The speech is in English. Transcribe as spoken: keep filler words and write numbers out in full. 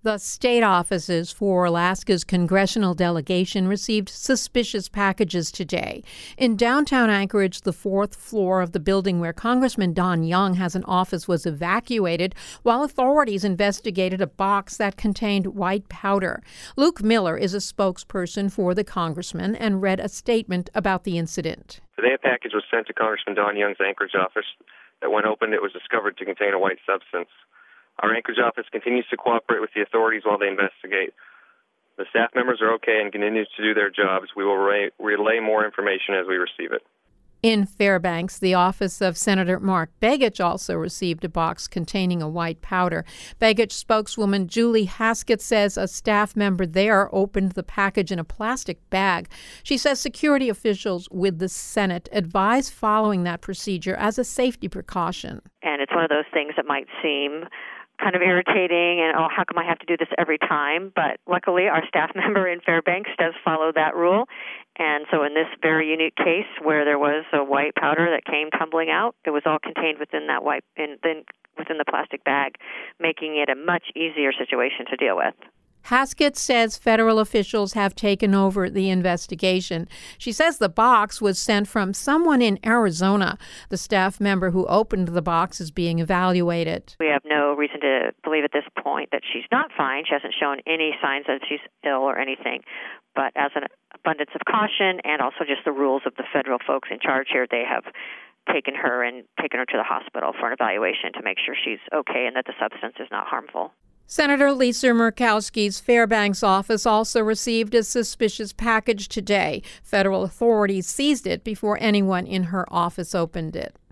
The state offices for Alaska's congressional delegation received suspicious packages today. In downtown Anchorage, the fourth floor of the building where Congressman Don Young has an office was evacuated while authorities investigated a box that contained white powder. Luke Miller is a spokesperson for the congressman and read a statement about the incident. Today, a package was sent to Congressman Don Young's Anchorage office that, when opened, it was discovered to contain a white substance. Our Anchorage office continues to cooperate with the authorities while they investigate. The staff members are okay and continue to do their jobs. We will re- relay more information as we receive it. In Fairbanks, the office of Senator Mark Begich also received a box containing a white powder. Begich spokeswoman Julie Haskett says a staff member there opened the package in a plastic bag. She says security officials with the Senate advise following that procedure as a safety precaution. And it's one of those things that might seem kind of irritating and, oh, how come I have to do this every time? But luckily, our staff member in Fairbanks does follow that rule. And so in this very unique case where there was a white powder that came tumbling out, it was all contained within that white, in, in, within the plastic bag, making it a much easier situation to deal with. Haskett says federal officials have taken over the investigation. She says the box was sent from someone in Arizona. The staff member who opened the box is being evaluated. We have no reason to believe at this point that she's not fine. She hasn't shown any signs that she's ill or anything. But as an abundance of caution and also just the rules of the federal folks in charge here, they have taken her and taken her to the hospital for an evaluation to make sure she's okay and that the substance is not harmful. Senator Lisa Murkowski's Fairbanks office also received a suspicious package today. Federal authorities seized it before anyone in her office opened it.